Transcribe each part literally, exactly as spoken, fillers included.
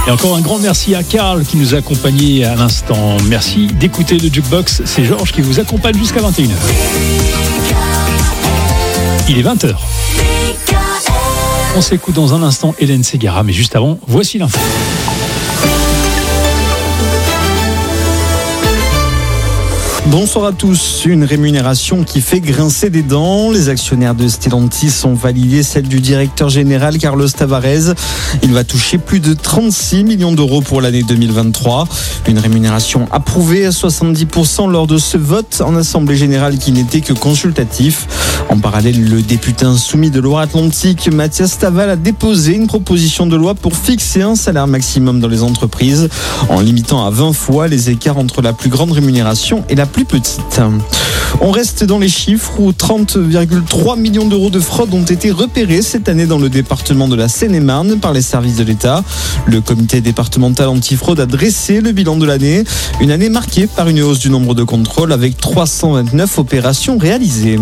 Et encore un grand merci à Karl qui nous a accompagnés à l'instant. Merci d'écouter le Jukebox. C'est Georges qui vous accompagne jusqu'à vingt et une heures. Il est vingt heures. On s'écoute dans un instant Hélène Ségara, mais juste avant, voici l'info. Bonsoir à tous. Une rémunération qui fait grincer des dents. Les actionnaires de Stellantis ont validé celle du directeur général Carlos Tavares. Il va toucher plus de trente-six millions d'euros pour l'année deux mille vingt-trois. Une rémunération approuvée à soixante-dix pour cent lors de ce vote en assemblée générale qui n'était que consultatif. En parallèle, le député insoumis de Loire-Atlantique, Mathias Taval, a déposé une proposition de loi pour fixer un salaire maximum dans les entreprises en limitant à vingt fois les écarts entre la plus grande rémunération et la plus petite. On reste dans les chiffres où trente virgule trois millions d'euros de fraude ont été repérés cette année dans le département de la Seine-et-Marne par les services de l'État. Le comité départemental antifraude a dressé le bilan de l'année. Une année marquée par une hausse du nombre de contrôles avec trois cent vingt-neuf opérations réalisées.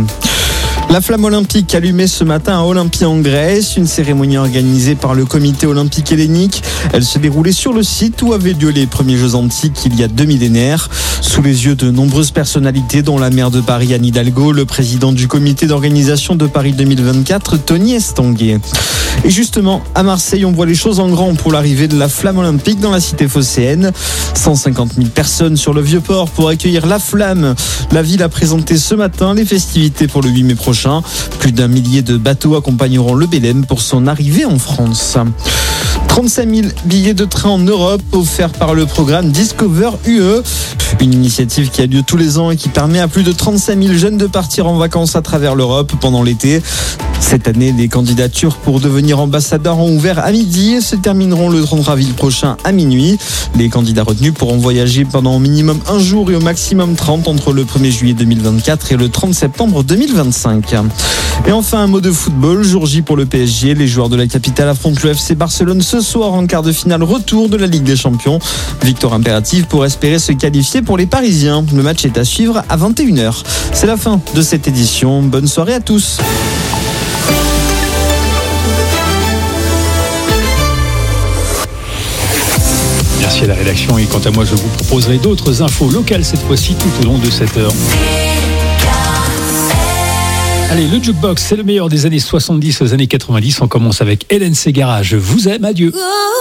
La flamme olympique allumée ce matin à Olympie en Grèce, une cérémonie organisée par le comité olympique hellénique. Elle se déroulait sur le site où avaient lieu les premiers Jeux antiques il y a deux millénaires. Sous les yeux de nombreuses personnalités, dont la maire de Paris Anne Hidalgo, le président du comité d'organisation de Paris deux mille vingt-quatre, Tony Estanguet. Et justement, à Marseille, on voit les choses en grand pour l'arrivée de la flamme olympique dans la cité phocéenne. cent cinquante mille personnes sur le Vieux-Port pour accueillir la flamme. La ville a présenté ce matin les festivités pour le huit mai prochain. Plus d'un millier de bateaux accompagneront le Bélem pour son arrivée en France. trente-cinq mille billets de train en Europe offerts par le programme Discover U E. Une initiative qui a lieu tous les ans et qui permet à plus de trente-cinq mille jeunes de partir en vacances à travers l'Europe pendant l'été. Cette année, les candidatures pour devenir ambassadeurs ont ouvert à midi et se termineront le trente avril prochain à minuit. Les candidats retenus pourront voyager pendant au minimum un jour et au maximum trente entre le premier juillet deux mille vingt-quatre et le trente septembre deux mille vingt-cinq. Et enfin, un mot de football. Jour J pour le P S G. Les joueurs de la capitale affrontent le F C Barcelone ce soir en quart de finale retour de la Ligue des Champions. Victoire impérative pour espérer se qualifier pour les Parisiens. Le match est à suivre à vingt et une heures. C'est la fin de cette édition. Bonne soirée à tous. Merci à la rédaction et quant à moi, je vous proposerai d'autres infos locales cette fois-ci tout au long de cette heure. Allez, le Jukebox, c'est le meilleur des années soixante-dix aux années quatre-vingt-dix. On commence avec Hélène Ségara. Je vous aime, adieu.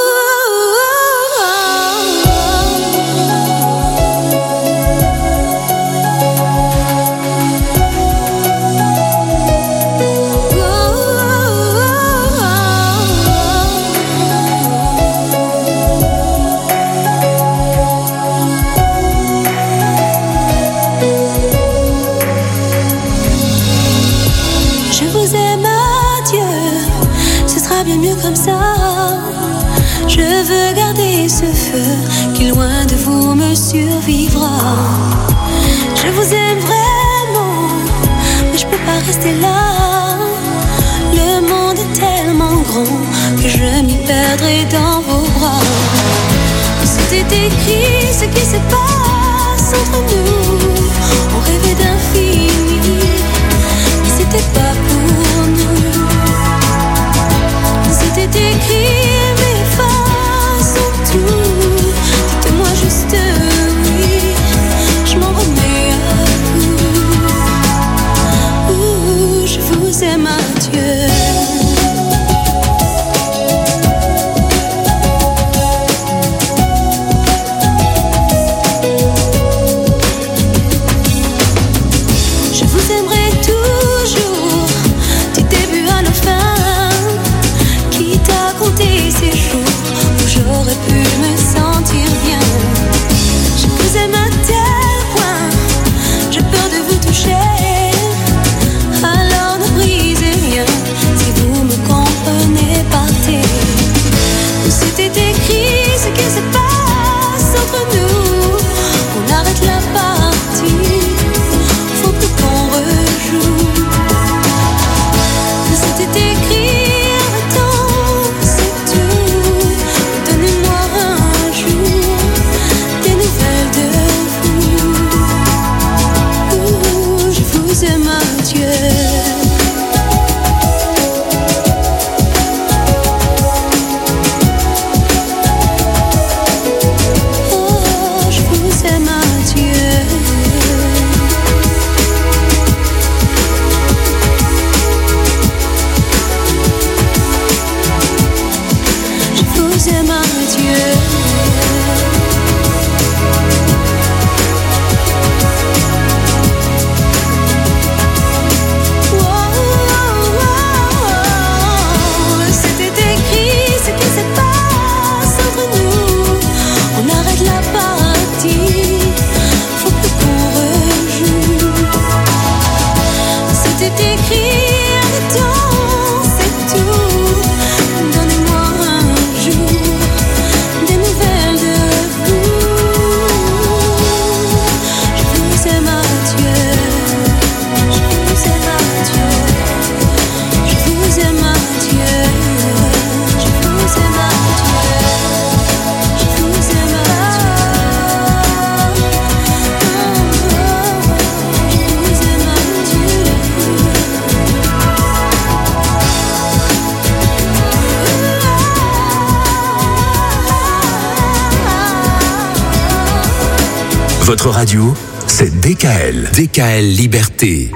Comme ça, je veux garder ce feu qui loin de vous me survivra. Je vous aime vraiment, mais je peux pas rester là. Le monde est tellement grand que je m'y perdrai dans vos bras. C'était écrit ce qui se passe entre nous. On rêvait d'infini, mais c'était pas pour nous. C'était écrit, mais façon tout. Dites-moi juste oui, je m'en remets à vous. Ouh, je vous aime, adieu. vous aime, adieu. Votre radio, c'est D K L. D K L Liberté.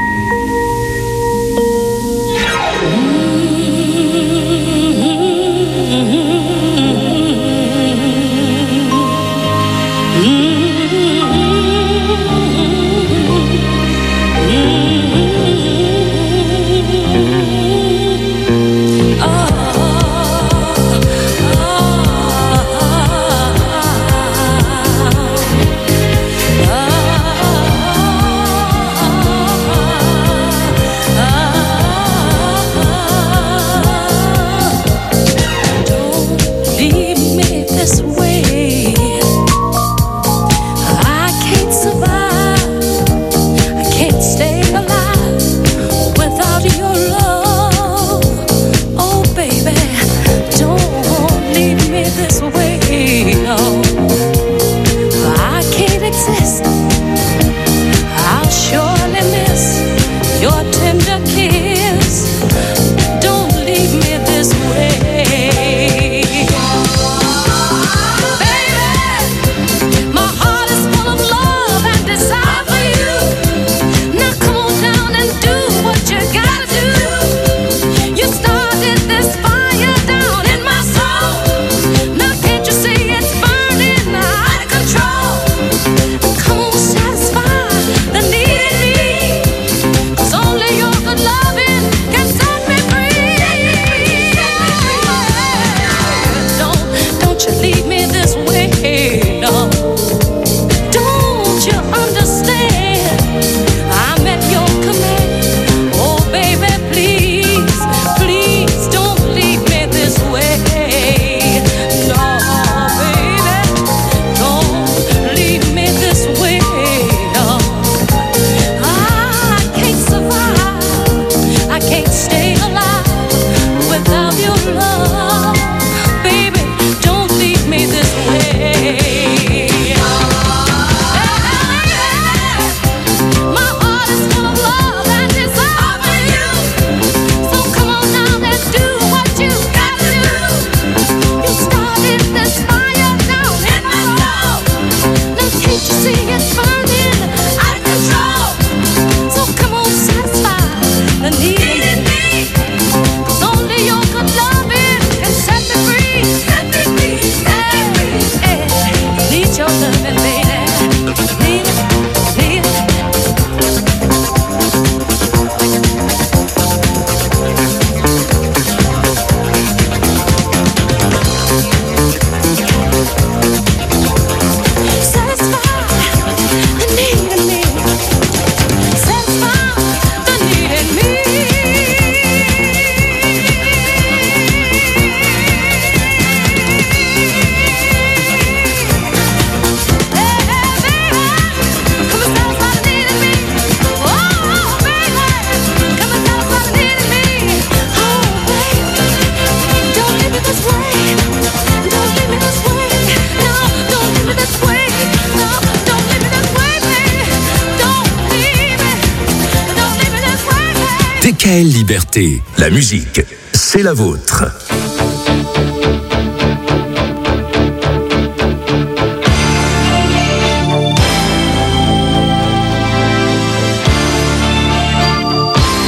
D K L Liberté, la musique, c'est la vôtre.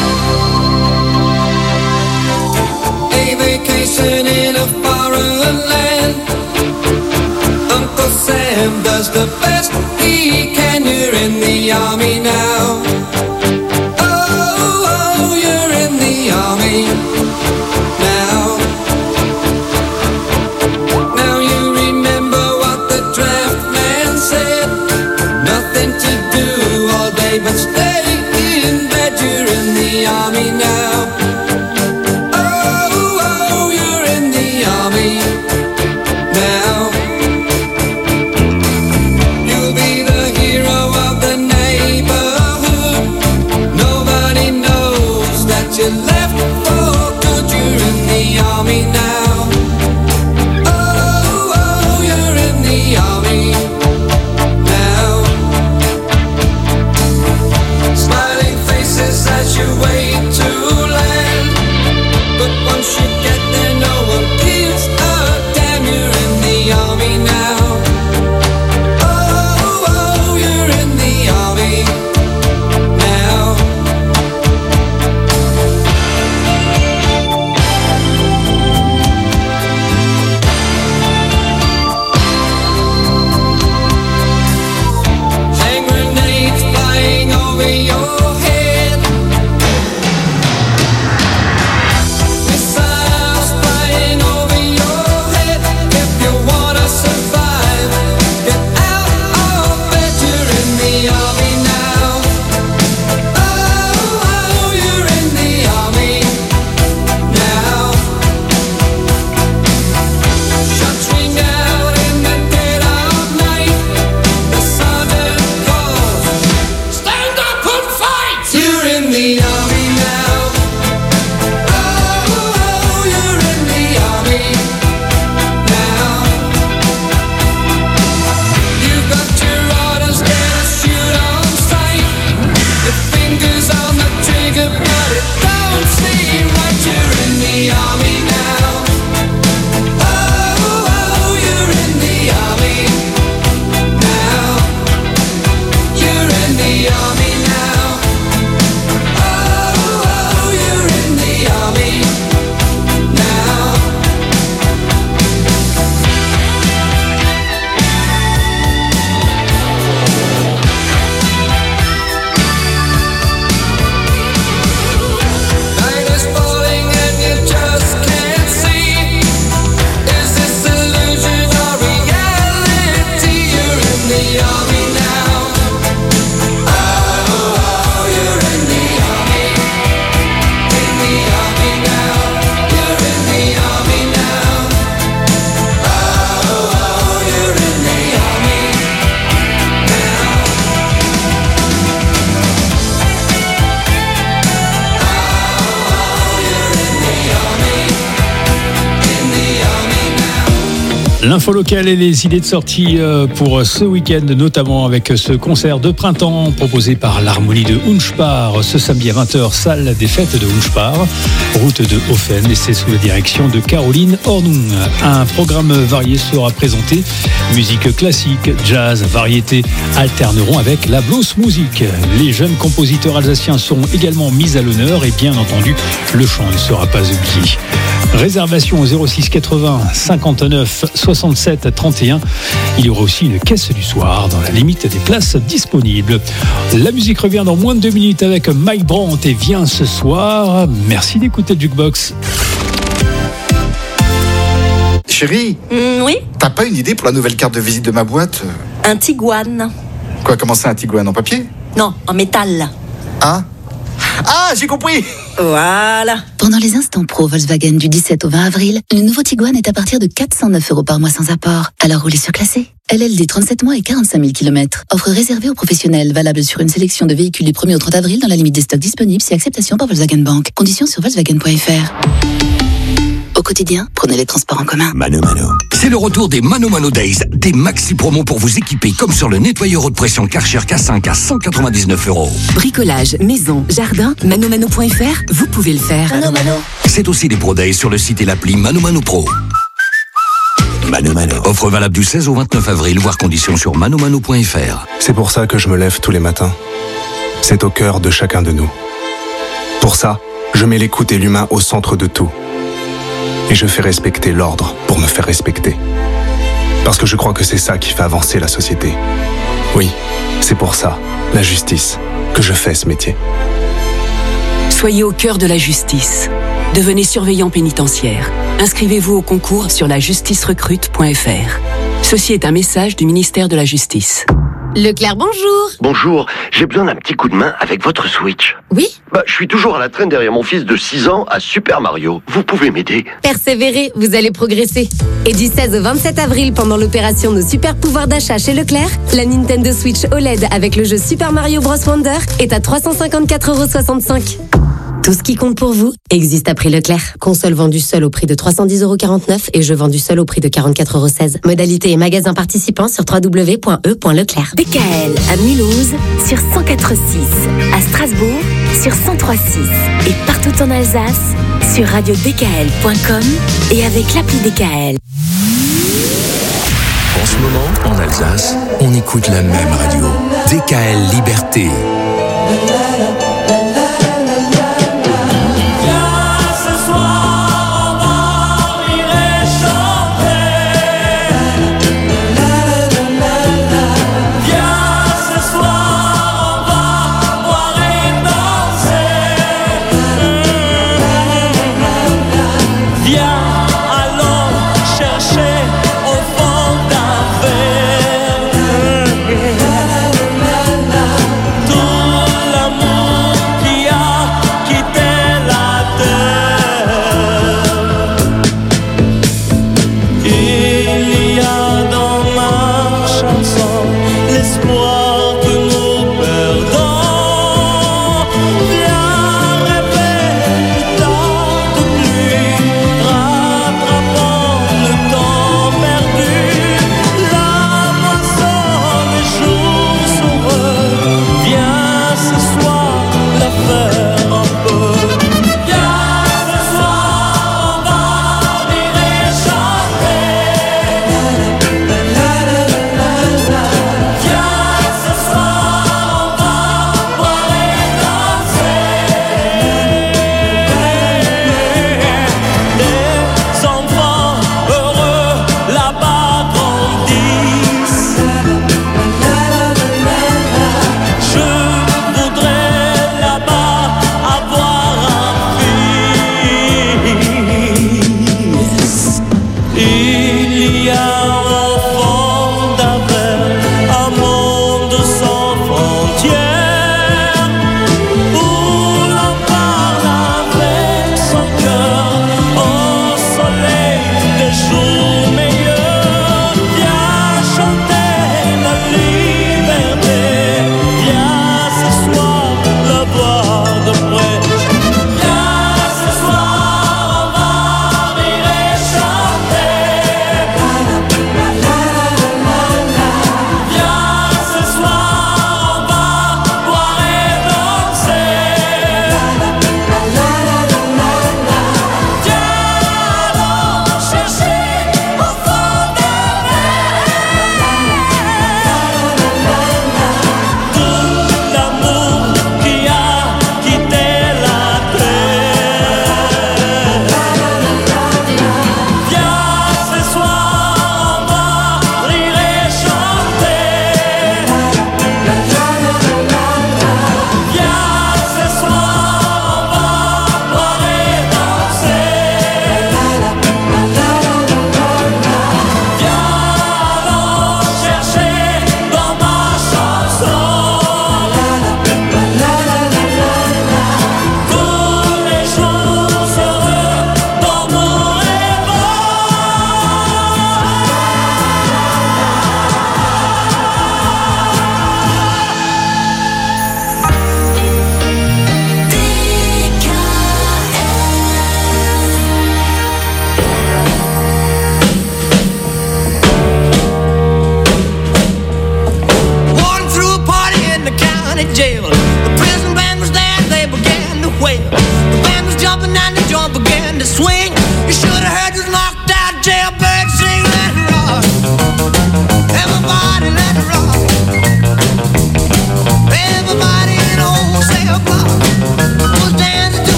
A vacation in a foreign him does the best he can. You're in the army now. Oh, oh, you're in the army now. Now you remember what the draft man said. Nothing to do all day but stay in bed. You're in the army now. L'info locale et les idées de sortie pour ce week-end, notamment avec ce concert de printemps proposé par l'Harmonie de Hunspar ce samedi à vingt heures, salle des fêtes de Hunspar, route de Hoffen, et c'est sous la direction de Caroline Hornung. Un programme varié sera présenté, musique classique, jazz, variété alterneront avec la blues music. Les jeunes compositeurs alsaciens seront également mis à l'honneur et bien entendu, le chant ne sera pas oublié. Réservation au zéro six quatre-vingts cinquante-neuf soixante-sept trente et un. Il y aura aussi une caisse du soir dans la limite des places disponibles. La musique revient dans moins de deux minutes avec Mike Brandt et Viens ce soir. Merci d'écouter le Jukebox. Chérie, mmh, oui. T'as pas une idée pour la nouvelle carte de visite de ma boîte? Un Tiguan. Quoi, comment ça, un Tiguan en papier? Non, en métal. Ah Ah, j'ai compris. Voilà. Pendant les instants pro Volkswagen du dix-sept au vingt avril, le nouveau Tiguan est à partir de quatre cent neuf euros par mois sans apport. Alors roulez surclassé. L L D trente-sept mois et quarante-cinq mille kilomètres. Offre réservée aux professionnels, valable sur une sélection de véhicules du premier au trente avril dans la limite des stocks disponibles si acceptation par Volkswagen Bank. Conditions sur volkswagen point f r. Au quotidien, prenez les transports en commun. Mano Mano. C'est le retour des Mano Mano Days, des maxi promos pour vous équiper comme sur le nettoyeur haute pression Karcher K cinq à cent quatre-vingt-dix-neuf euros. Bricolage, maison, jardin, mano mano point f r, vous pouvez le faire. Mano Mano. C'est aussi des Pro Days sur le site et l'appli Mano Mano Pro. Mano Mano. Offre valable du seize au vingt-neuf avril, voire conditions sur mano mano point f r. C'est pour ça que je me lève tous les matins. C'est au cœur de chacun de nous. Pour ça, je mets l'écoute et l'humain au centre de tout. Et je fais respecter l'ordre pour me faire respecter. Parce que je crois que c'est ça qui fait avancer la société. Oui, c'est pour ça, la justice, que je fais ce métier. Soyez au cœur de la justice. Devenez surveillant pénitentiaire. Inscrivez-vous au concours sur la justice recrute point f r. Ceci est un message du ministère de la Justice. Leclerc, bonjour. Bonjour, j'ai besoin d'un petit coup de main avec votre Switch. Oui? Bah, je suis toujours à la traîne derrière mon fils de six ans à Super Mario. Vous pouvez m'aider? Persévérez, vous allez progresser. Et du seize au vingt-sept avril, pendant l'opération Nos Super Pouvoirs d'achat chez Leclerc, la Nintendo Switch O L E D avec le jeu Super Mario Bros. Wonder est à trois cent cinquante-quatre euros soixante-cinq. Tout ce qui compte pour vous existe à prix Leclerc. Console vendue seule au prix de trois cent dix euros quarante-neuf et jeu vendu seul au prix de quarante-quatre euros seize. Modalité et magasin participants sur w w w point e point leclerc. D K L à Mulhouse sur cent quatre virgule six, à Strasbourg sur cent trois virgule six et partout en Alsace sur radio d k l point com et avec l'appli D K L. En ce moment, en Alsace, on écoute la même radio. D K L Liberté.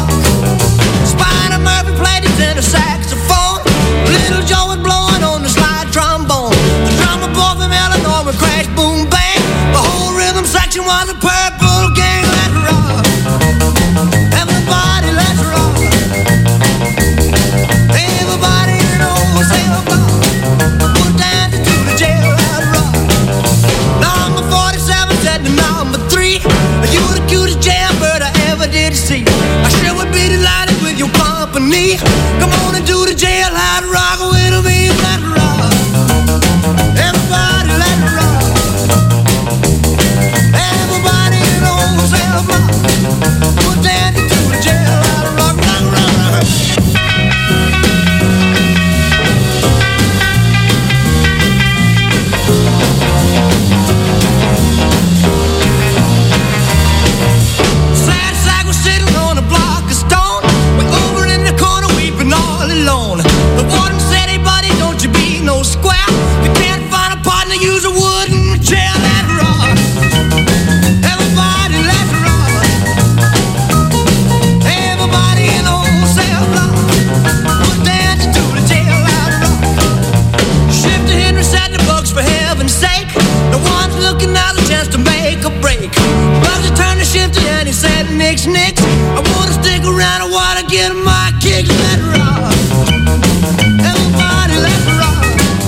Little Joe was blowing on the slide. was a purple gang, let's rock. Everybody, let's rock. Everybody in old sail block, put down to the jail, let's rock. Number forty-seven said to number three, you were the cutest jailbird I ever did see. I sure would be delighted with your company. Come on and do the jailhouse rock with me, let's rock. Everybody, let's rock. Everybody in old cell block, put down to the jailhouse rock, rock, rock, rock. Sad sack was sitting on a block of stone. We're over in the corner weeping all alone. The warden said, hey buddy, don't you be no square. You can't find a partner, use a wooden chair. Let's rock. Everybody, let's rock. Everybody in old cell block, put down to the jail, let's rock. Shifter Henry said the bugs for heaven's sake. The one's looking out a chance to make a break. Bugs turned to Shifter and he said, nix, nix. I wanna stick around, I wanna get my kicks. Let's rock. Everybody, let's rock.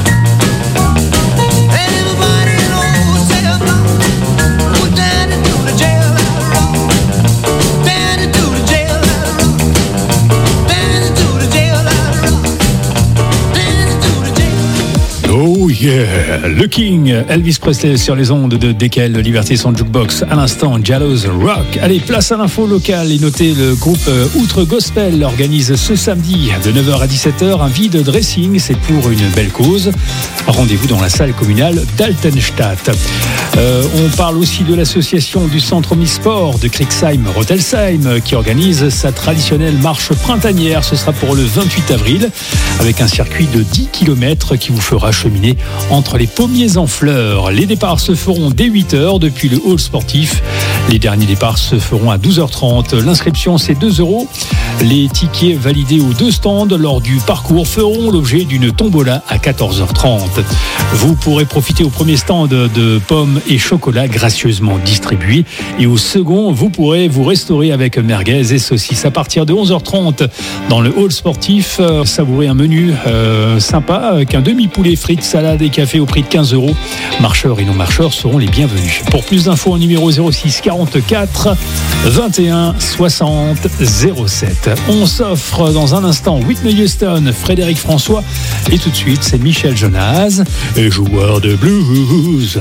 Everybody in old cell block, put down into the jail, let's rock. Down into the jail, let's rock. Down into the jail, let's rock. Down into the jail. Oh yeah, le King, Elvis Presley sur les ondes de D K L, Liberté son jukebox. À l'instant, Jallows Rock. Allez, place à l'info locale et notez le groupe euh, Outre Gospel organise ce samedi de neuf heures à dix-sept heures un vide dressing. C'est pour une belle cause. Rendez-vous dans la salle communale d'Altenstadt. Euh, on parle aussi de l'association du centre omnisport de Kriegsheim-Rotelsheim qui organise sa traditionnelle marche printanière. Ce sera pour le vingt-huit avril avec un circuit de dix kilomètres qui vous fera cheminer entre les pommiers en fleurs. Les départs se feront dès huit heures depuis le hall sportif. Les derniers départs se feront à douze heures trente. L'inscription, c'est deux euros. Les tickets validés aux deux stands lors du parcours feront l'objet d'une tombola à quatorze heures trente. Vous pourrez profiter au premier stand de pommes et chocolat gracieusement distribués. Et au second, vous pourrez vous restaurer avec merguez et saucisses à partir de onze heures trente dans le hall sportif. Savourer un menu euh, sympa avec un demi-poulet, frites, salade et café au prix de quinze euros. Marcheurs et non-marcheurs seront les bienvenus. Pour plus d'infos, au numéro zéro six quarante-quatre vingt et un soixante zéro sept. On s'offre dans un instant Whitney Houston, Frédéric François et tout de suite c'est Michel Jonas, joueur de blues.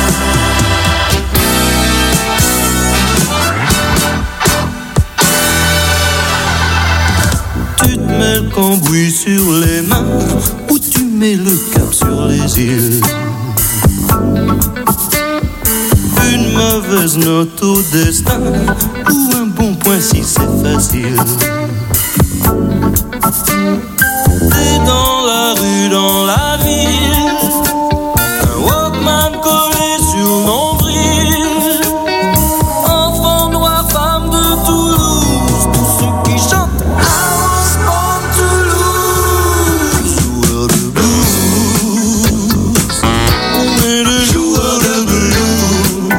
Tu te mets le cambouis sur les mains ou tu mets le cap sur les îles. Une mauvaise note au destin ou un bon point si c'est facile. T'es dans la rue, dans la ville, un Walkman collé sur le nombril. Enfant noir, femme de Toulouse, tous ceux qui chantent I was born Toulouse. Joueur de blues, on est le joueur de blues.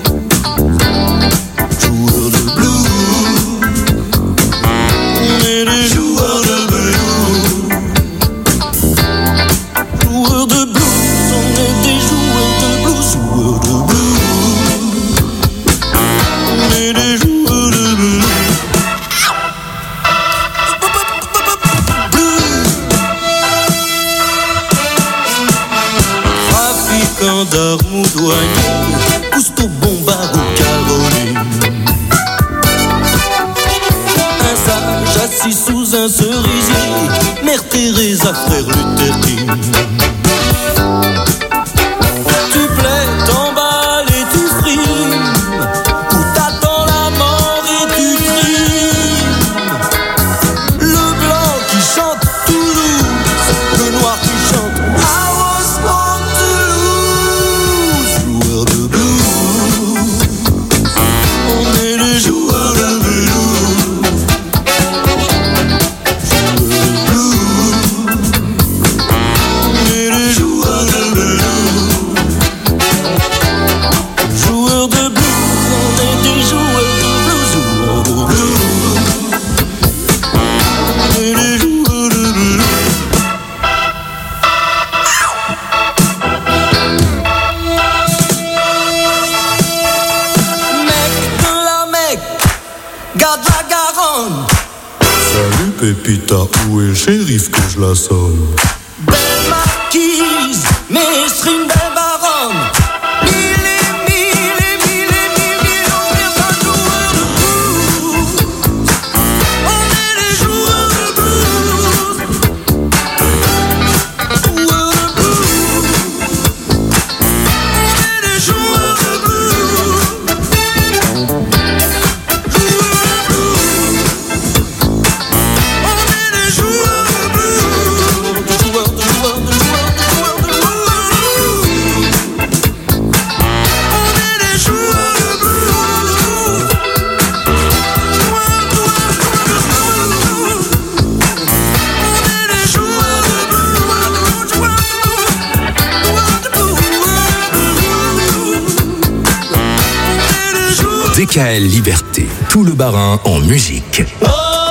Joueur de blues, on est le joueur de blues. Joueurs de blues, on est des joueurs de blues, joueurs de blues. On est des joueurs de blues. Trafiquant d'armes ou douanier, Cousteau, Bombard ou Caroline. Un sage assis sous un cerisier, Mère Teresa, frère Luther King. Tu plais, t'emballes et tu frimes, ou t'attends la mort et tu trimes. Le blanc qui chante Toulouse, le noir qui chante I was born Toulouse. Joueur de blues, on est les joueurs de blues. Joueurs de blues, Pépita, où est le shérif que je la sonne? Belle marquise, maître une belle baronne. Mille et mille et mille et mille millions de joueurs de blues. On est les joueurs de blues. Joueurs de blues. On est les joueurs de blues. D K L Liberté, tout le Bas-Rhin en musique. Oh,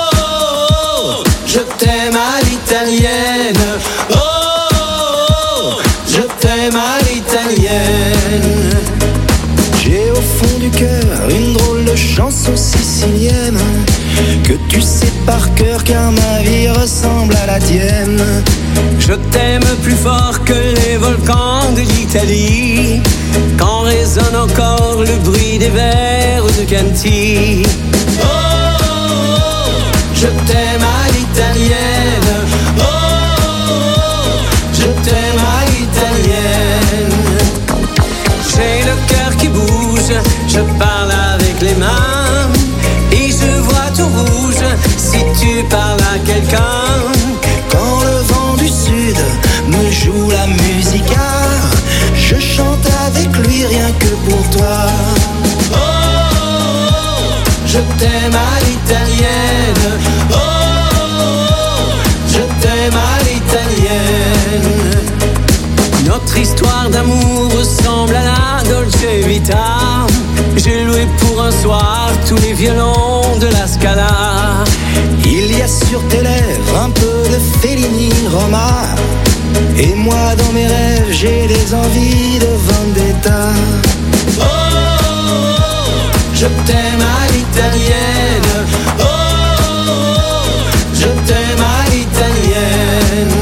oh, je t'aime à l'italienne. Oh, oh, je t'aime à l'italienne. J'ai au fond du cœur une drôle de chanson sicilienne que tu sais par cœur car ma vie ressemble à la tienne. Je t'aime plus fort que les volcans de l'Italie, quand résonne encore le bruit des vers de Canty. Oh, oh, oh, je t'aime à l'italienne. Oh, oh, oh, je t'aime à l'italienne. J'ai le cœur qui bouge, je parle avec les mains et je vois tout rouge si tu parles à quelqu'un. Quand le vent du sud me joue la musica, je chante avec lui rien que pour toi. Oh, oh, oh, je t'aime à l'italienne. Oh, oh, oh, je t'aime à l'italienne. Notre histoire d'amour ressemble à la Dolce Vita. J'ai loué pour un soir tous les violons de la Scala. Il y a sur tes lèvres un peu de Fellini Roma, et moi dans mes rêves j'ai des envies de vendetta. Oh, oh, oh, je t'aime à l'italienne. Oh, oh, oh, je t'aime à l'italienne.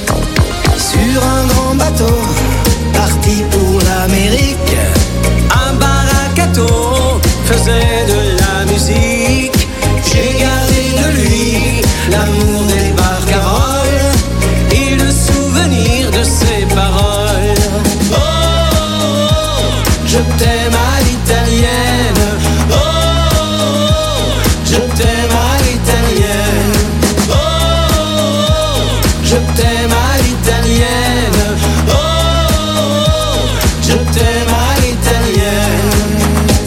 Sur un grand bateau, parti pour l'Amérique, un baracato faisait de la musique. J'ai gardé de lui l'amour des barcaroles et le souvenir de ses paroles. Oh, oh, oh, je t'aime à l'italienne. Oh, oh, oh, je t'aime à l'italienne. Oh, oh, oh, je t'aime à l'italienne. Oh, oh, oh, je t'aime à l'italienne.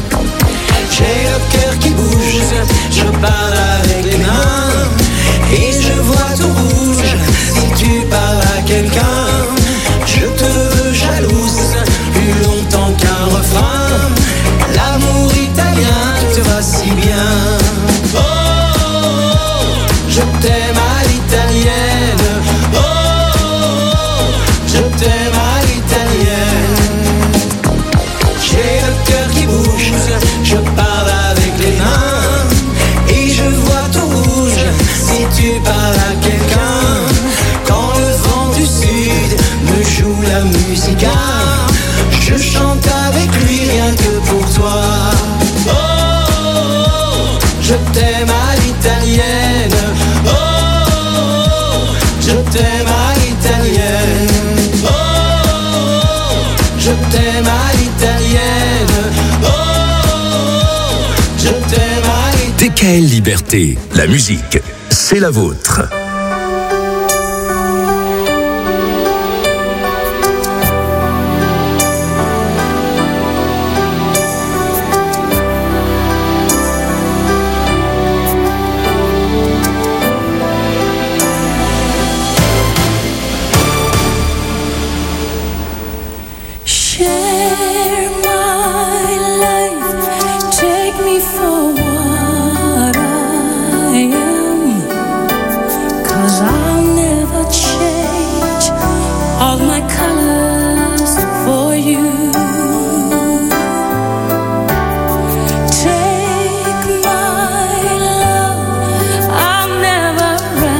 J'ai le cœur qui bouge, je parle avec les mains et je vois tout rouge si tu parles à quelqu'un. Je te veux jalouse plus longtemps qu'un refrain. L'amour italien te va si bien. Oh, oh, oh, je t'aime à l'italienne. Oh, oh, oh, je t'aime à l'italienne. J'ai le cœur qui bouge, je parle avec les mains et je vois tout rouge si tu parles à quelqu'un. Quand le vent du sud me joue la musica, je chante avec lui rien que pour toi. Oh, oh, oh, je t'aime à l'italienne. Oh, oh, oh, je t'aime à l'italienne. Oh, oh, oh, je t'aime à l'italienne. Oh, oh, oh, je t'aime à l'italienne. D K L Liberté, la musique, c'est la vôtre. Share my life, take me for what I am, 'cause I'll never change all my colors for you. Take my love, I'll never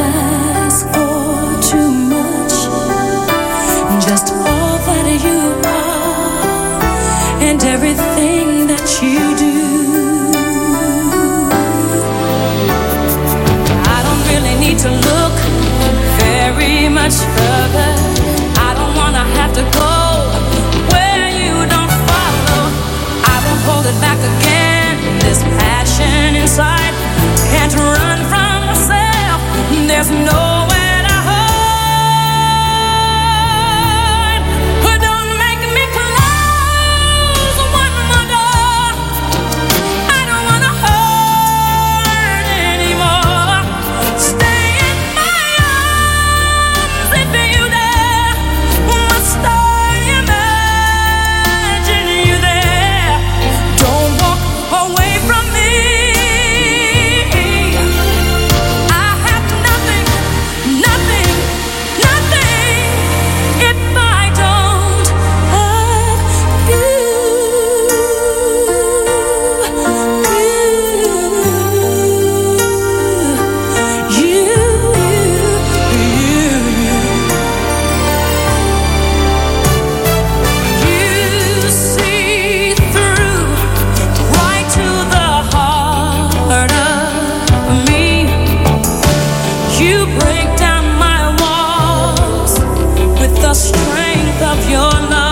the strength of your love.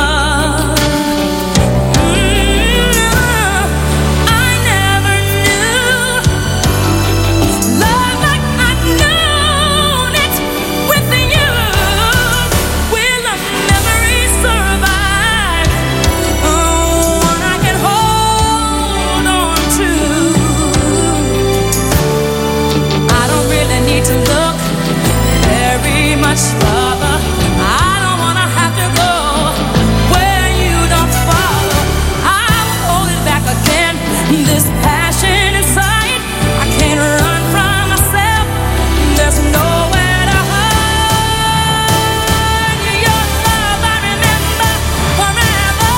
Father, I don't wanna have to go where you don't follow. I'm holding back again. This passion inside, I can't run from myself. There's nowhere to hide. Your love I remember forever.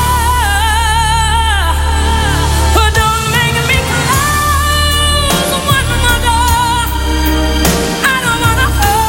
But don't make me close one more door. I don't wanna hurt.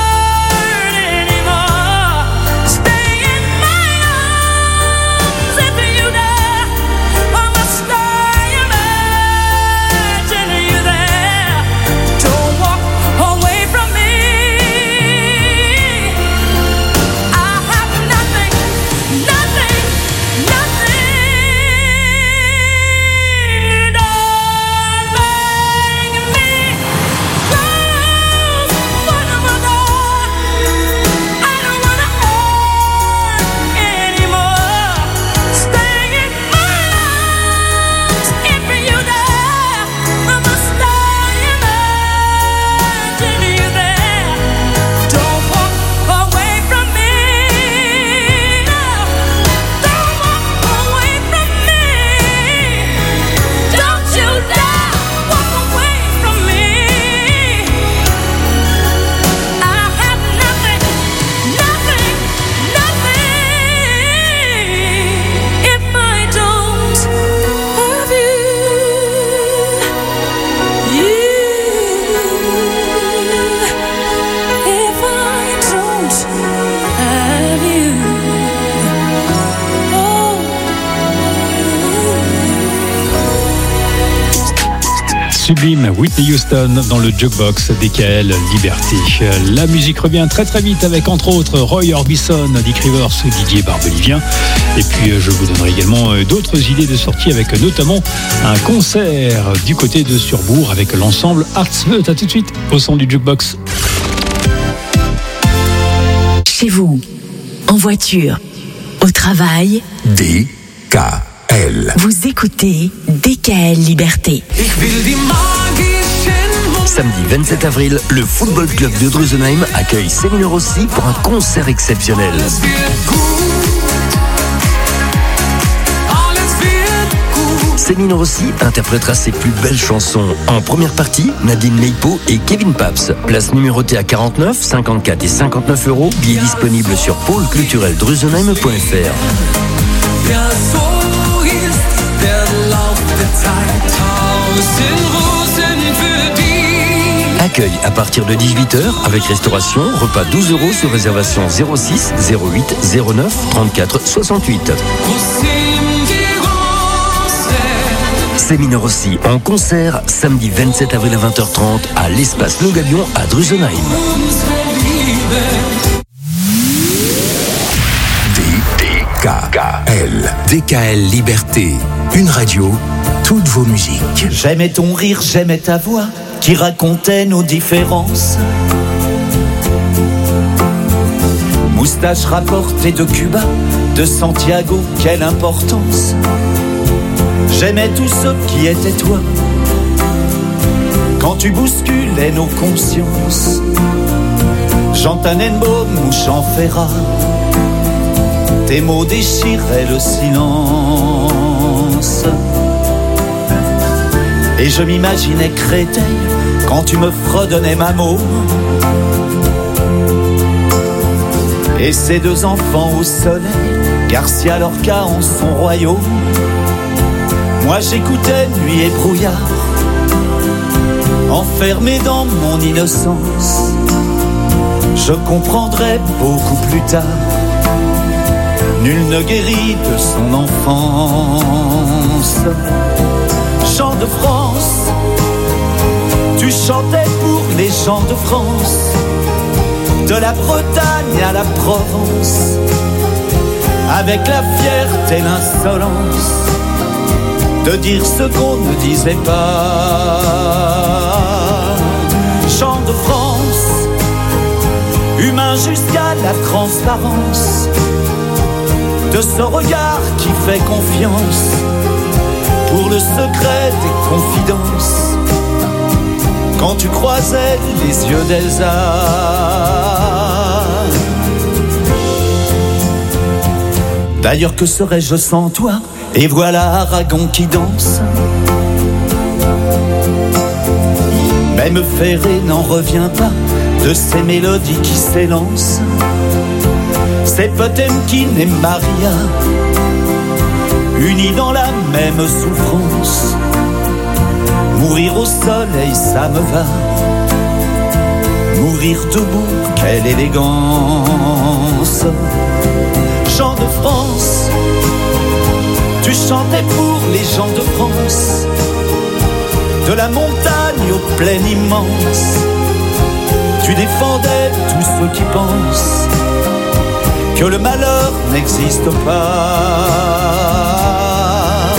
Sublime, Whitney Houston dans le Jukebox D K L Liberté. La musique revient très très vite avec entre autres Roy Orbison, Dick Rivers ou Didier Barbelivien. Et puis je vous donnerai également d'autres idées de sortie avec notamment un concert du côté de Surbourg avec l'ensemble Artsfeut. À tout de suite au son du Jukebox. Chez vous, en voiture, au travail. D K L. Vous écoutez D K L Liberté. Samedi vingt-sept avril, le Football Club de Drusenheim accueille Céline Rossi pour un concert exceptionnel. Céline Rossi interprétera ses plus belles chansons. En première partie, Nadine Leipo et Kevin Paps. Place numérotée à quarante-neuf, cinquante-quatre et cinquante-neuf euros. Billets disponibles sur pôle culturel drusenheim point f r. Accueil à partir de dix-huit heures avec restauration, repas douze euros sur réservation zéro six zéro huit zéro neuf trente-quatre soixante-huit. Céline Rossi en concert samedi vingt-sept avril à vingt heures trente à l'espace Le Gabion à Drusenheim. D K L. D K L Liberté. Une radio, toutes vos musiques. J'aimais ton rire, j'aimais ta voix qui racontait nos différences. Moustache rapportée de Cuba, de Santiago, quelle importance. J'aimais tout ce qui était toi, quand tu bousculais nos consciences. Jean Tannenbaum ou Jean Ferrat, tes mots déchiraient le silence. Et je m'imaginais Créteil quand tu me fredonnais ma môme. Et ces deux enfants au soleil, Garcia Lorca en son royaume. Moi j'écoutais nuit et brouillard, enfermé dans mon innocence. Je comprendrai beaucoup plus tard, nul ne guérit de son enfance. Chant de France, tu chantais pour les gens de France. de la Bretagne à la Provence, avec la fierté et l'insolence de dire ce qu'on ne disait pas. Chant de France, humain jusqu'à la transparence, de ce regard qui fait confiance pour le secret des confidences, quand tu croisais les yeux d'Elsa. D'ailleurs, que serais-je sans toi? Et voilà Aragon qui danse. Même Ferré n'en revient pas de ces mélodies qui s'élancent. C'est Potemkin et Maria, unis dans la même souffrance. Mourir au soleil, ça me va. Mourir debout, quelle élégance. Chant de France, tu chantais pour les gens de France, de la montagne aux plaines immenses. Tu défendais tous ceux qui pensent que le malheur n'existe pas.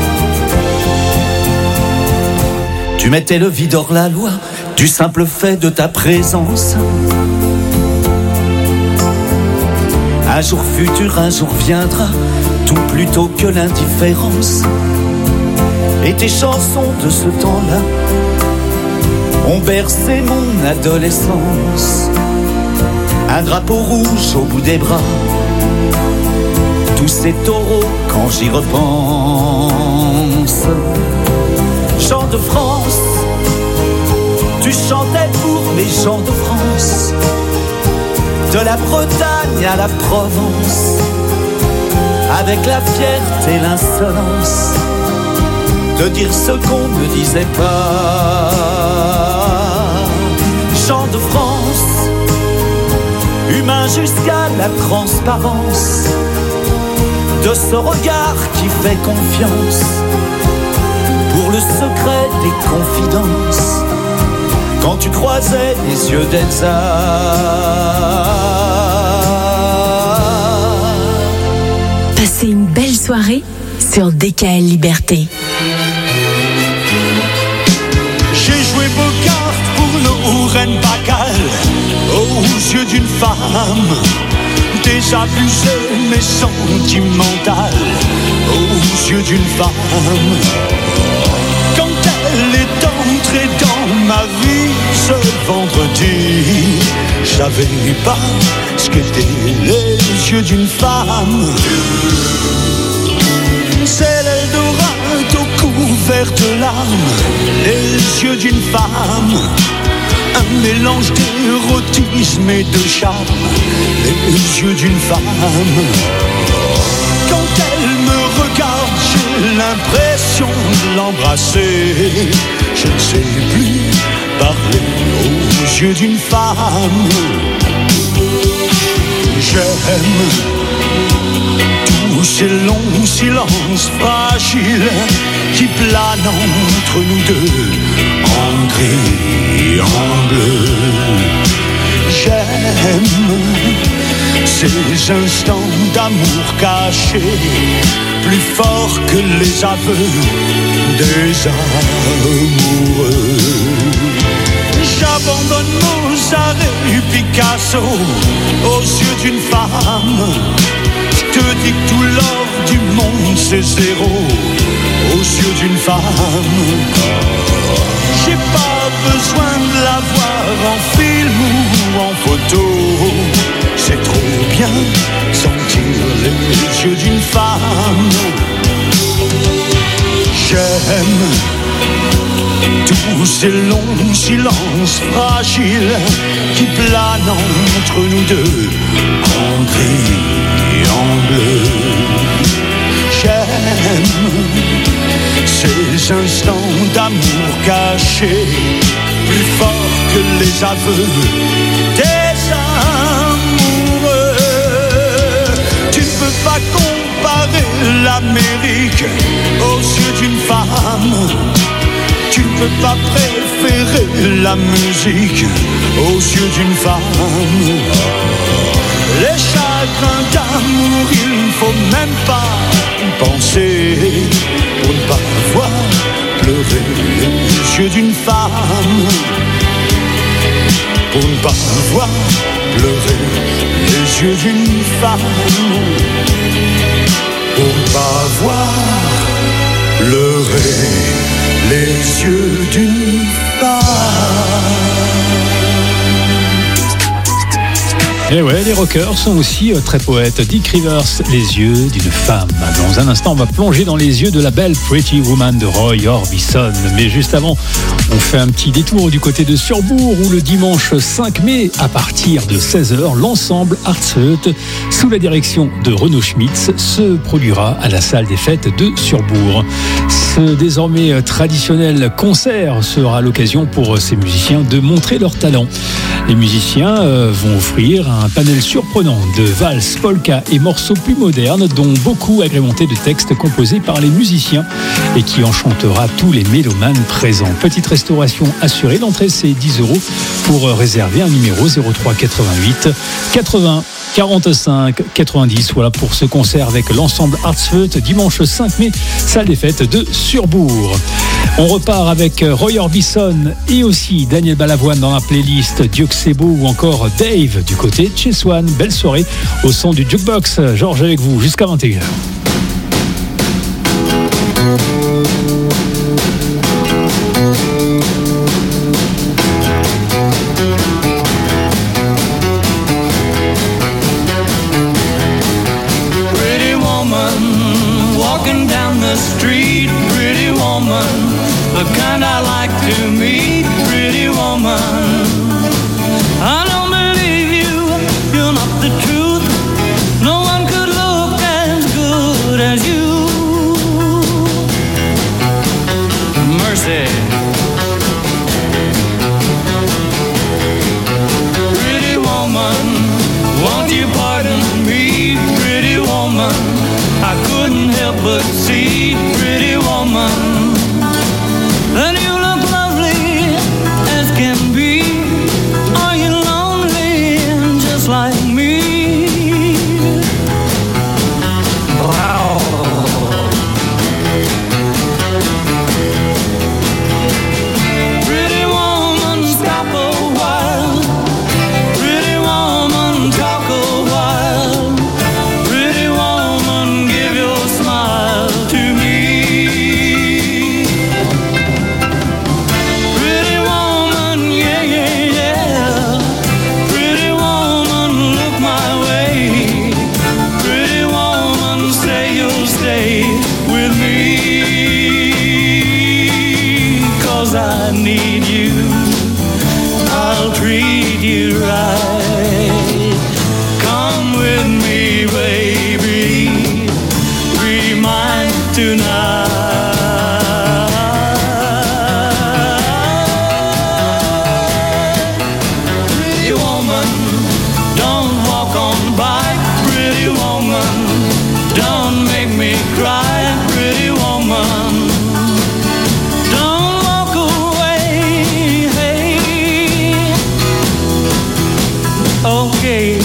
Tu mettais le vide hors la loi du simple fait de ta présence. Un jour futur, un jour viendra, tout plutôt que l'indifférence. Et tes chansons de ce temps-là ont bercé mon adolescence. Un drapeau rouge au bout des bras, tous ces taureaux quand j'y repense. Chant de France, tu chantais pour les gens de France, de la Bretagne à la Provence, avec la fierté et l'insolence de dire ce qu'on ne disait pas. Chant de France, humain jusqu'à la transparence, de ce regard qui fait confiance pour le secret des confidences, quand tu croisais les yeux d'Elsa. Passez une belle soirée sur D K L Liberté. J'ai joué vos cartes pour le Ouren-Bacal aux yeux d'une femme désabusée mais sentimentale, aux yeux d'une femme. Quand elle est entrée dans ma vie ce vendredi, je savais pas ce qu'étaient les yeux d'une femme. C'est l'Eldorado couvert de larmes, les yeux d'une femme, un mélange d'érotisme et de charme, les yeux d'une femme. Quand elle me regarde, j'ai l'impression de l'embrasser. Je ne sais plus parler aux yeux d'une femme. J'aime tous ces longs silences fragiles qui planent entre nous deux, en gris, en bleu. J'aime ces instants d'amour cachés, plus forts que les aveux des amoureux. J'abandonne Mozart et Picasso aux yeux d'une femme. Je te dis que tout l'or du monde c'est zéro aux yeux d'une femme. J'ai pas besoin de la voir en film ou en photo. C'est trop bien sentir les yeux d'une femme. J'aime tous ces longs silences fragiles qui planent entre nous deux, en gris, en bleu. J'aime ces instants d'amour cachés, plus forts que les aveux des amoureux. Tu ne peux pas comparer l'Amérique aux yeux d'une femme. Tu ne peux pas préférer préférer la musique aux yeux d'une femme. Les chagrins d'amour, il ne faut même pas y penser pour ne pas voir pleurer les yeux d'une femme. Pour ne pas voir pleurer les yeux d'une femme. Pour ne pas voir pleurer les yeux d'une femme. Et ouais, les rockers sont aussi euh, très poètes. Dick Rivers, les yeux d'une femme. Dans un instant, on va plonger dans les yeux de la belle Pretty Woman de Roy Orbison. Mais juste avant, on fait un petit détour du côté de Surbourg où le dimanche cinq mai, à partir de seize heures, l'ensemble Artsheut, sous la direction de Renaud Schmitz, se produira à la salle des fêtes de Surbourg. Ce désormais traditionnel concert sera l'occasion pour ces musiciens de montrer leur talent. Les musiciens euh, vont offrir un panel surprenant de valses, polkas et morceaux plus modernes, dont beaucoup agrémentés de textes composés par les musiciens et qui enchantera tous les mélomanes présents. Petite restauration assurée, l'entrée c'est dix euros. Pour réserver un numéro zéro trois quatre-vingt-huit quatre-vingts quarante-cinq quatre-vingt-dix. Voilà pour ce concert avec l'ensemble Artsheut dimanche cinq mai, salle des fêtes de Surbourg. On repart avec Roy Orbison et aussi Daniel Balavoine dans la playlist, Dieu que c'est beau ou encore Dave du côté de chez Swan. Belle soirée au son du Jukebox. Georges avec vous jusqu'à vingt et une heures. The kind I like to meet, pretty woman. I don't believe you, you're not the truth. No one could look as good as you. Mercy. Pretty woman, won't you pardon me, pretty woman? I couldn't help but see, pretty woman. And you look lovely as can be. Are you lonely just like me? Wow. Pretty woman, stop a while. Pretty woman, talk a while. Pretty woman, give your smile to me. I need you, I'll treat you right. Come with me, baby, be mine tonight. Pretty woman, don't walk on by. Pretty woman, don't make me cry. Pretty woman, okay,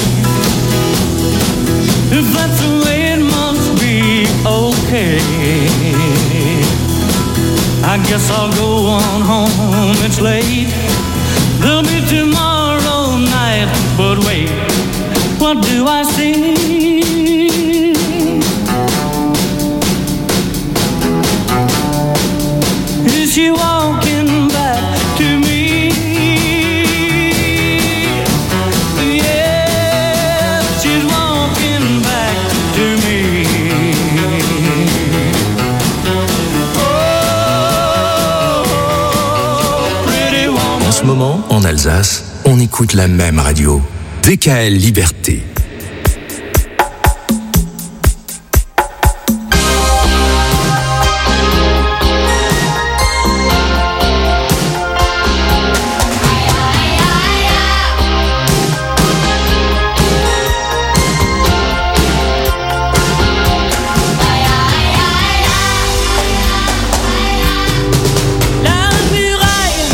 if that's the way it must be, okay. I guess I'll go on home, it's late. There'll be tomorrow night, but wait, what do I see? Is she walking back to me? En ce moment, en Alsace, on écoute la même radio. D K L Liberté. La muraille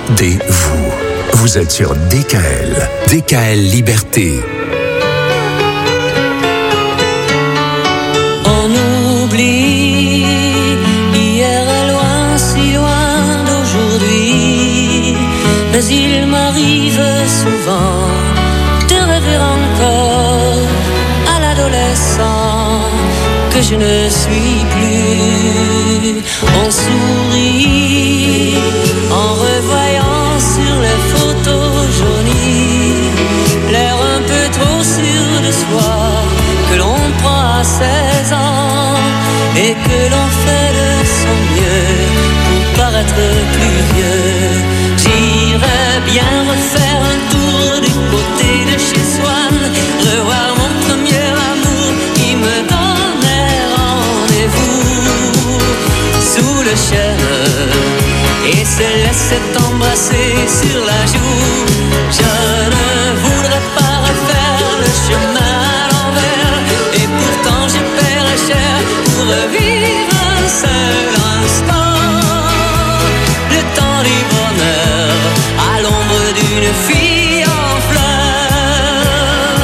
D-vous. Vous êtes sur D K L. D K L Liberté. On oublie hier est loin, si loin d'aujourd'hui. Mais il m'arrive souvent de rêver encore à l'adolescent que je ne suis plus. On sourit en revoyant sur les photos jaunies l'air un peu trop sûr de soi que l'on prend à seize ans et que l'on fait de son mieux pour paraître plus vieux. J'irais bien refaire un tour du côté de chez Swann, revoir mon premier amour qui me donnait rendez-vous sous le chêne et se laissait embrasser sur la joue. Je ne voudrais pas refaire le chemin à l'envers et pourtant je paierais cher pour revivre un seul instant. Le temps du bonheur à l'ombre d'une fille en fleurs.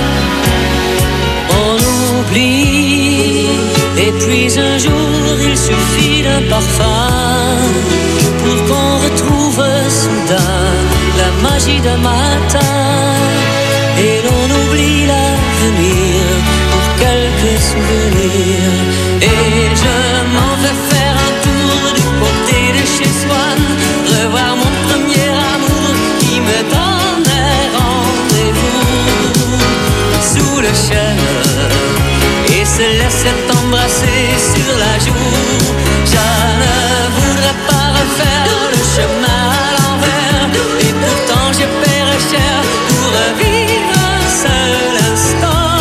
On oublie et puis un jour il suffit d'un parfum pour qu'on retrouve soudain la magie d'un matin. Et l'on oublie l'avenir pour quelques souvenirs. Et je m'en vais faire un tour du côté de chez Swann, revoir mon premier amour qui me donnait rendez-vous sous le chêne et se laissait embrasser sur la joue. Je ne voudrais pas refaire le chemin à l'envers et pourtant je paierais cher pour revivre un seul instant.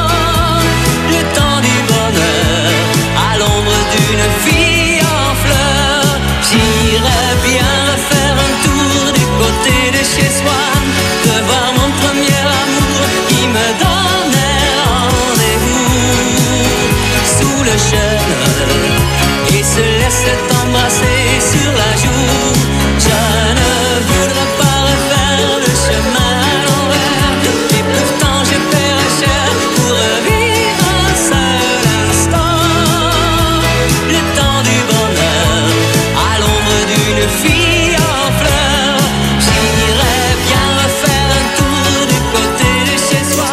Le temps du bonheur à l'ombre d'une fille en fleurs. J'irais bien refaire un tour du côté de chez Swann, revoir mon premier amour qui me donnait rendez-vous sous le chêne et se laissait embrasser sur la joue. Je ne voudrais pas refaire le chemin à l'envers et pourtant je paierais cher pour revivre un seul instant. Le temps du bonheur à l'ombre d'une fille en fleurs. J'irais bien refaire un tour du côté de chez soi.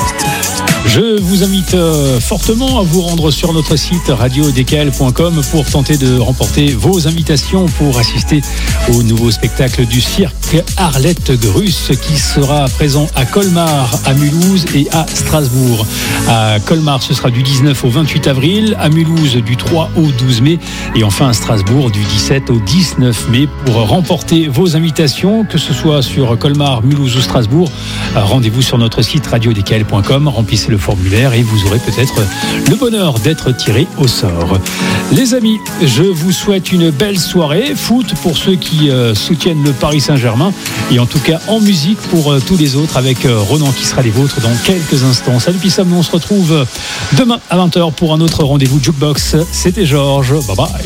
Je vous invite euh, fortement à vous rendre sur notre site radio d k l point com pour tenter de remporter vos invitations pour assister au nouveau spectacle du cirque Arlette Gruss qui sera présent à Colmar, à Mulhouse et à Strasbourg. À Colmar, ce sera du dix-neuf au vingt-huit avril, à Mulhouse du trois au douze mai et enfin à Strasbourg du dix-sept au dix-neuf mai. Pour remporter vos invitations, que ce soit sur Colmar, Mulhouse ou Strasbourg, rendez-vous sur notre site radio d k l point com, remplissez le formulaire et vous aurez peut-être le bonheur d'être tiré au sort. Les amis, je vous souhaite une belle soirée foot pour ceux qui euh, soutiennent le Paris Saint-Germain et en tout cas en musique pour euh, tous les autres avec euh, Ronan qui sera les vôtres dans quelques instants. Salut Pissam, on se retrouve demain à vingt heures pour un autre rendez-vous Jukebox. C'était Georges, bye bye.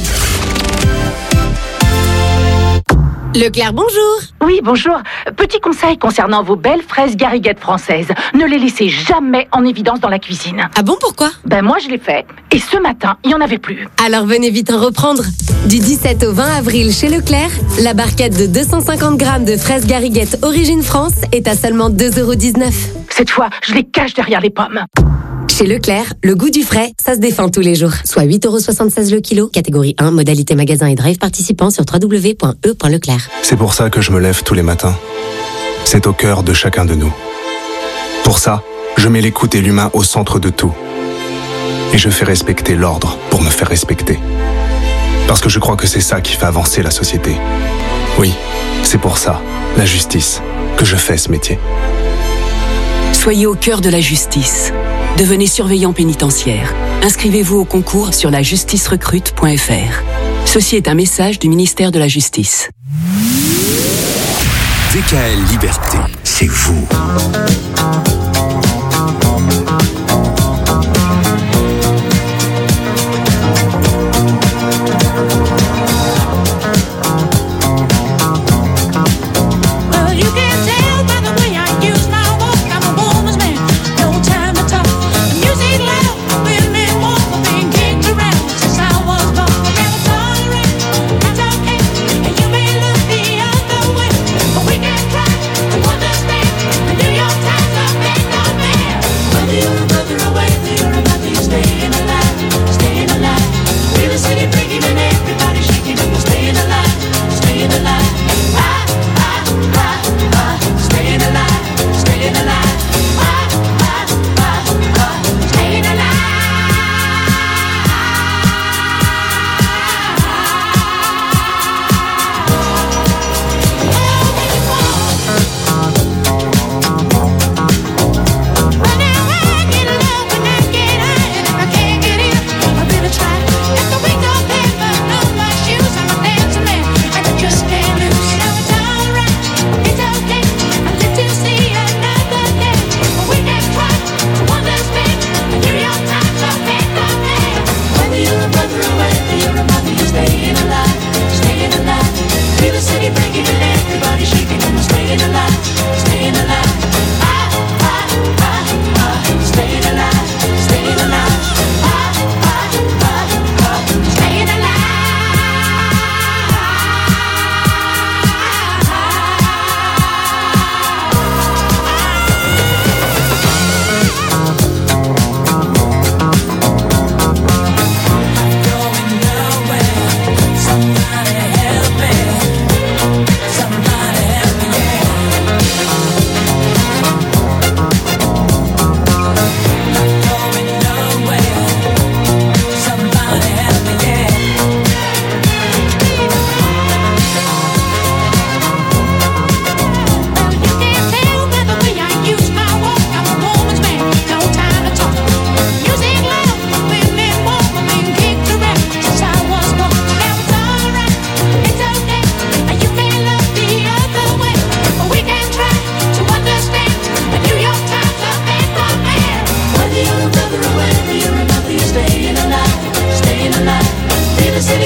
Leclerc, bonjour. Oui, bonjour. Petit conseil concernant vos belles fraises gariguettes françaises. Ne les laissez jamais en évidence dans la cuisine. Ah bon, pourquoi? Ben moi, je l'ai fait. Et ce matin, il n'y en avait plus. Alors venez vite en reprendre. Du dix-sept au vingt avril chez Leclerc, la barquette de deux cent cinquante grammes de fraises gariguettes Origine France est à seulement deux euros dix-neuf. Cette fois, je les cache derrière les pommes. Chez Leclerc, le goût du frais, ça se défend tous les jours. Soit huit euros soixante-seize le kilo, catégorie un, modalité magasin et drive participant sur w w w point e point leclerc. C'est pour ça que je me lève tous les matins. C'est au cœur de chacun de nous. Pour ça, je mets l'écoute et l'humain au centre de tout. Et je fais respecter l'ordre pour me faire respecter. Parce que je crois que c'est ça qui fait avancer la société. Oui, c'est pour ça, la justice, que je fais ce métier. Soyez au cœur de la justice. Devenez surveillant pénitentiaire. Inscrivez-vous au concours sur la justice recrute point f r. Ceci est un message du ministère de la Justice. D K L Liberté, c'est vous.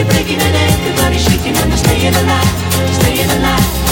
breaking and everybody shaking and they're staying alive, staying alive.